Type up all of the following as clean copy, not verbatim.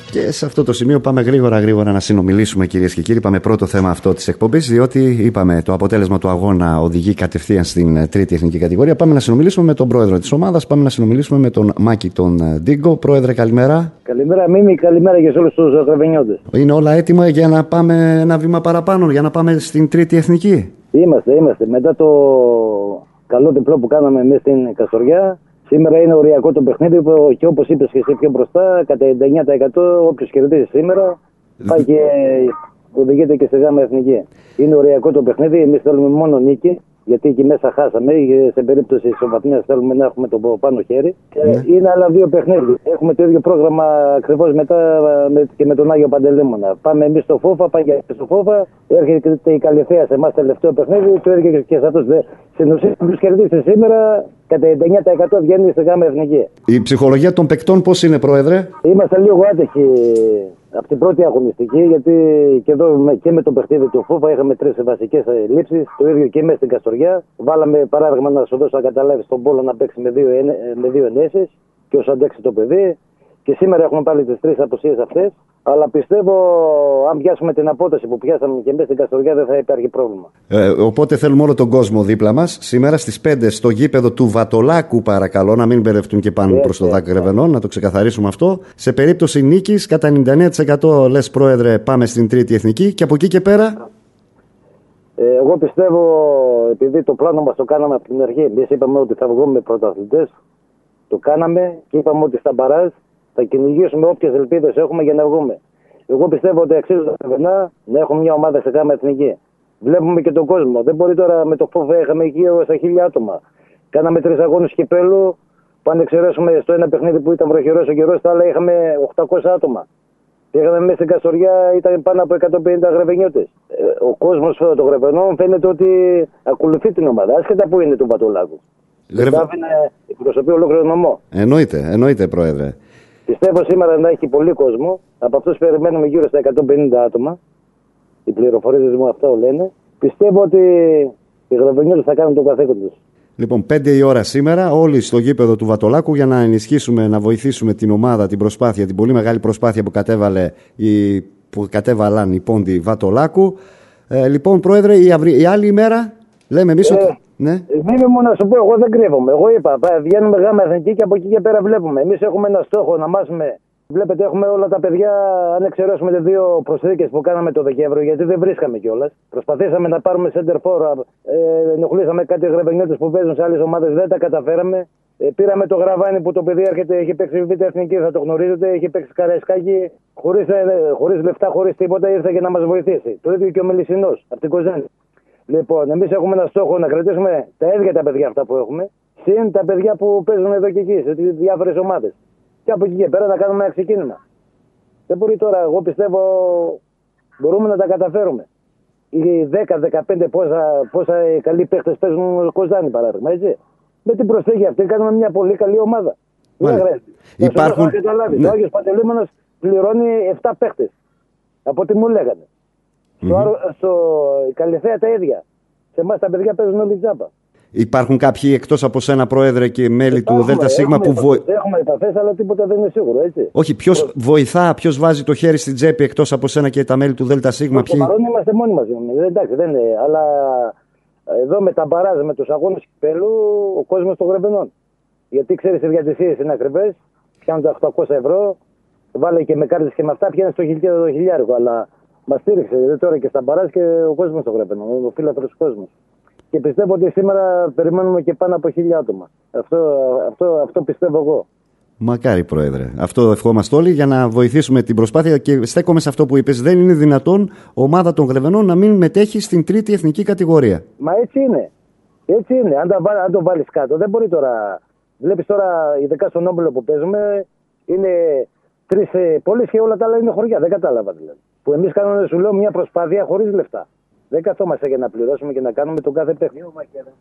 Και σε αυτό το σημείο πάμε γρήγορα να συνομιλήσουμε, κυρίες και κύριοι. Πάμε πρώτο θέμα αυτό της εκπομπής, διότι είπαμε το αποτέλεσμα του αγώνα οδηγεί κατευθείαν στην τρίτη εθνική κατηγορία. Πάμε να συνομιλήσουμε με τον πρόεδρο της ομάδας, πάμε να συνομιλήσουμε με τον Μάκη τον Ντίγκο. Πρόεδρε, καλημέρα. Καλημέρα, Μίμη, καλημέρα και σε όλους τους γραβενιώτες. Είναι όλα έτοιμα για να πάμε ένα βήμα παραπάνω, για να πάμε στην τρίτη εθνική? Είμαστε. Μετά το καλό διπλό που κάναμε εμείς στην Καστοριά, σήμερα είναι οριακό το παιχνίδι και όπως είπες και εσύ πιο μπροστά, κατά 99% όποιος κερδίσει σήμερα πάει και οδηγείται και στη γάμα εθνική. Είναι οριακό το παιχνίδι, εμείς θέλουμε μόνο νίκη, γιατί εκεί μέσα χάσαμε. Σε περίπτωση ισοβαθμίας θέλουμε να έχουμε το πάνω χέρι. Είναι άλλα δύο παιχνίδια. Έχουμε το ίδιο πρόγραμμα ακριβώς μετά και με τον Άγιο Παντελήμωνα. Πάμε εμείς στο Φόφα, πάει και στο Φόφα. Έρχεται η Καλυθέα σε εμάς τελευταίο παιχνίδι. Το έρχεται και σε αυτούς. Στην ουσία, όποιος κερδίσει σήμερα, κατά 99% βγαίνει στη γάμα εθνική. Η ψυχολογία των παικτών πώς είναι, Πρόεδρε? Είμαστε λίγο άτυχοι από την πρώτη αγωνιστική, γιατί και εδώ και με το παιχνίδι του Φόφα είχαμε 3 βασικές λήψεις. Το ίδιο και μέσα στην Καστοριά. Βάλαμε παράδειγμα να σου δώσω να καταλάβεις τον Πόλο να παίξει με δύο ενέσεις και όσο αντέξει το παιδί. Και σήμερα έχουμε πάλι τις 3 απουσίες αυτές. Αλλά πιστεύω, αν πιάσουμε την απόδοση που πιάσαμε και μέσα στην Καστοριά, δεν θα υπάρχει πρόβλημα. Οπότε θέλουμε όλο τον κόσμο δίπλα μας. Σήμερα στις 5 στο γήπεδο του Βατολάκου, παρακαλώ, να μην μπερδευτούν και πάνω προς το Δάκ Γρεβενών, να το ξεκαθαρίσουμε αυτό. Σε περίπτωση νίκης, κατά 99% λες, Πρόεδρε, πάμε στην τρίτη εθνική και από εκεί και πέρα. Εγώ πιστεύω, επειδή το πλάνο μας το κάναμε από την αρχή, εμείς είπαμε ότι θα βγούμε πρωταθλητές. Το κάναμε και είπαμε ότι στα μπαράζ θα κυνηγήσουμε όποιες ελπίδες έχουμε για να βγούμε. Εγώ πιστεύω ότι αξίζει τα Γρεβενά να έχουμε μια ομάδα σε γάμα εθνική. Βλέπουμε και τον κόσμο. Δεν μπορεί τώρα με το Φόβο, είχαμε εκεί στα 1000 άτομα. Κάναμε 3 αγώνες κυπέλου. Που αν εξαιρέσουμε στο ένα παιχνίδι που ήταν βροχερός ο καιρός, στα άλλα είχαμε 800 άτομα. Πήγαμε μέσα στην Καστοριά, ήταν πάνω από 150 γρεβενιώτες. Ο κόσμος των Γρεβενών φαίνεται ότι ακολουθεί την ομάδα, άσχετα που είναι του Βατολάκου. Εκπροσωπεί ολόκληρο νομό. Εννοείται, Πρόεδρε. Πιστεύω σήμερα να έχει πολύ κόσμο. Από αυτούς περιμένουμε γύρω στα 150 άτομα. Οι πληροφορίες μου αυτό λένε. Πιστεύω ότι οι γραβενιώτες θα κάνουν το καθήκον τους. Λοιπόν, 5 η ώρα σήμερα, όλοι στο γήπεδο του Βατολάκου για να ενισχύσουμε, να βοηθήσουμε την ομάδα, την προσπάθεια, την πολύ μεγάλη προσπάθεια που κατέβαλαν οι πόντοι Βατολάκου. Λοιπόν, Πρόεδρε, η άλλη ημέρα λέμε εμείς ότι. Ναι. Μείνε μου να σου πω, εγώ δεν κρύβομαι. Εγώ είπα, βγαίνουμε γάμα εθνική και από εκεί και πέρα βλέπουμε. Εμείς έχουμε ένα στόχο να μάθουμε. Βλέπετε, έχουμε όλα τα παιδιά, αν εξαιρέσουμε τις 2 προσθήκες που κάναμε το Δεκέμβριο, γιατί δεν βρίσκαμε κιόλας. Προσπαθήσαμε να πάρουμε center for, ενοχλήσαμε κάτι γρεβενιώτες που παίζουν σε άλλες ομάδες, δεν τα καταφέραμε. Πήραμε το Γραβάνι που το παιδί έρχεται, έχει παίξει β' εθνική, θα το γνωρίζετε, έχει παίξει Καραϊσκάκι, χωρίς λεφτά, χωρίς τίποτα, ήρθε για να μας βοηθήσει. Το ίδιο και ο Μελισσινός, από την Κοζάνη. Λοιπόν, εμείς έχουμε ένα στόχο να κρατήσουμε τα ίδια τα παιδιά αυτά που έχουμε, συν τα παιδιά που παίζουν εδώ και εκεί, σε διάφορες ομάδες. Και από εκεί και πέρα να κάνουμε ένα ξεκίνημα. Δεν μπορεί τώρα, εγώ πιστεύω, μπορούμε να τα καταφέρουμε. Οι 10-15 πόσα καλοί παίχτες παίζουν Κοζάνη, παράδειγμα, έτσι. Με την προσθήκη αυτή κάνουμε μια πολύ καλή ομάδα. Υπάρχουν. Ο Άγιος Παντελήμωνας πληρώνει 7 παίχτες. Από ό,τι μου λέγανε. Στο Καλυθέα τα ίδια. Σε εμάς τα παιδιά παίζουν όλοι τζάμπα. Υπάρχουν κάποιοι εκτός από σένα, Πρόεδρε, και μέλη του ΔΣ που Έχουμε επαφές, αλλά τίποτα δεν είναι σίγουρο, έτσι. Όχι, ποιος βοηθά, ποιος βάζει το χέρι στην τσέπη εκτός από σένα και τα μέλη του ΔΣ? Στο παρόν είμαστε μόνοι μας. Εντάξει, δεν είναι. Αλλά εδώ με τα μπαράζ, με τους αγώνες κυπέλου, ο κόσμος των Γρεβενών. Γιατί ξέρεις, οι διατησίες είναι ακριβές, πιάνουν τα 800 ευρώ, βάλε και με κάρτες και με αυτά, πιάνει στο 1.000. Αλλά μας στήριξε τώρα και στα μπαράζ και ο κόσμος των Γρεβενών, ο φίλαθρος κόσμος. Και πιστεύω ότι σήμερα περιμένουμε και πάνω από 1.000 άτομα. Αυτό πιστεύω εγώ. Μακάρι, Πρόεδρε. Αυτό ευχόμαστε όλοι για να βοηθήσουμε την προσπάθεια και στέκομαι σε αυτό που είπες. Δεν είναι δυνατόν ομάδα των Γρεβενών να μην μετέχει στην τρίτη εθνική κατηγορία. Μα έτσι είναι. Έτσι είναι. Αν το βάλεις κάτω, δεν μπορεί τώρα. Βλέπεις τώρα, ειδικά στον Όμπλο που παίζουμε, είναι 3 πόλεις και όλα τα άλλα είναι χωριά. Δεν κατάλαβα δηλαδή. Που εμείς κάνουμε, σου λέω, μια προσπάθεια χωρίς λεφτά. Δεν καθόμαστε για να πληρώσουμε και να κάνουμε τον κάθε παιχνίδι.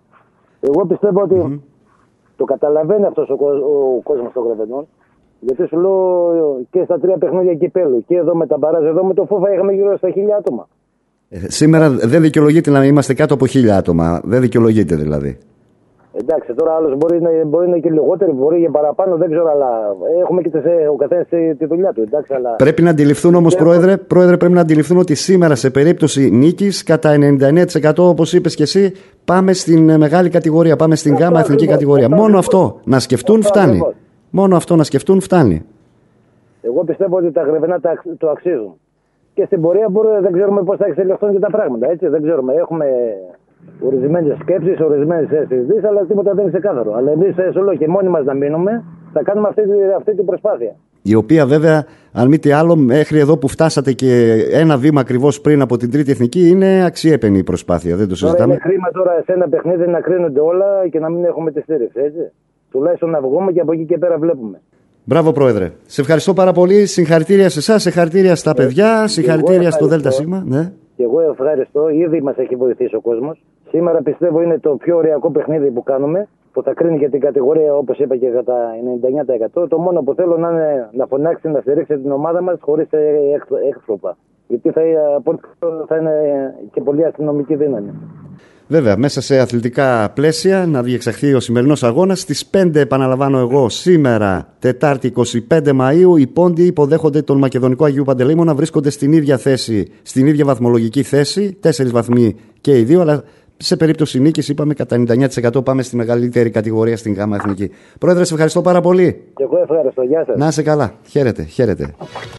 Εγώ πιστεύω ότι το καταλαβαίνει αυτός ο κόσμος των Γρεβενών. Γιατί σου λέω και στα 3 παιχνίδια κυπέλου και εδώ με τα μπαράζ, εδώ με το Φόβα είχαμε γύρω στα 1.000 άτομα. Σήμερα δεν δικαιολογείται να είμαστε κάτω από 1.000 άτομα. Δεν δικαιολογείται δηλαδή. Εντάξει, τώρα άλλο μπορεί να είναι και λιγότερο, μπορεί και παραπάνω, δεν ξέρω, αλλά έχουμε και ο καθένας τη δουλειά του. Εντάξει, αλλά... Πρέπει να αντιληφθούν όμως, Πρόεδρε, πρέπει να αντιληφθούν ότι σήμερα σε περίπτωση νίκης, κατά 99% όπως είπες και εσύ, πάμε στην μεγάλη κατηγορία, πάμε στην γάμα εθνική κατηγορία. Μόνο αυτό να σκεφτούν φτάνει. Μόνο αυτό να σκεφτούν φτάνει. Εγώ πιστεύω ότι τα Γρεβενά το αξίζουν. Και στην πορεία δεν ξέρουμε πώς θα εξελιχθούν και τα πράγματα. Έτσι, δεν ξέρουμε. Έχουμε ορισμένες σκέψεις, ορισμένες συζητήσεις, αλλά τίποτα δεν είναι ξεκάθαρο. Αλλά εμείς σε όλο και μόνοι μας να μείνουμε, θα κάνουμε αυτή την προσπάθεια. Η οποία βέβαια, αν μη τι άλλο, μέχρι εδώ που φτάσατε και ένα βήμα ακριβώς πριν από την τρίτη εθνική, είναι αξιέπαινη η προσπάθεια. Δεν το συζητάμε. Είναι κρίμα τώρα σε ένα παιχνίδι να κρίνονται όλα και να μην έχουμε τη στήριξη. Έτσι. Τουλάχιστον να βγούμε και από εκεί και πέρα βλέπουμε. Μπράβο, Πρόεδρε. Σε ευχαριστώ πάρα πολύ. Συγχαρητήρια σε εσάς, συγχαρητήρια στα παιδιά, συγχαρητήρια στο ΔΣ. Ναι. Και εγώ ευχαριστώ. Ήδη μας έχει βοηθήσει ο κόσμος. Σήμερα πιστεύω είναι το πιο ωριακό παιχνίδι που κάνουμε, που θα κρίνει και την κατηγορία, όπως είπα, και κατά 99%. Το μόνο που θέλω είναι να φωνάξει, να στηρίξει την ομάδα μας χωρίς έξωπα. Γιατί θα είναι και πολύ αστυνομική δύναμη. Βέβαια, μέσα σε αθλητικά πλαίσια να διεξαχθεί ο σημερινός αγώνας. Στις 5, επαναλαμβάνω εγώ, σήμερα, Τετάρτη 25 Μαΐου, οι Πόντιοι υποδέχονται τον Μακεδονικό Αγίου Παντελεήμονα. Βρίσκονται στην ίδια θέση, στην ίδια βαθμολογική θέση, 4 βαθμοί και οι δύο, αλλά σε περίπτωση νίκης, είπαμε, κατά 99% πάμε στη μεγαλύτερη κατηγορία στην γάμα εθνική. Πρόεδρε, σε ευχαριστώ πάρα πολύ. Και εγώ ευχαριστώ. Γεια σας. Να είσαι καλά. Χαίρετε.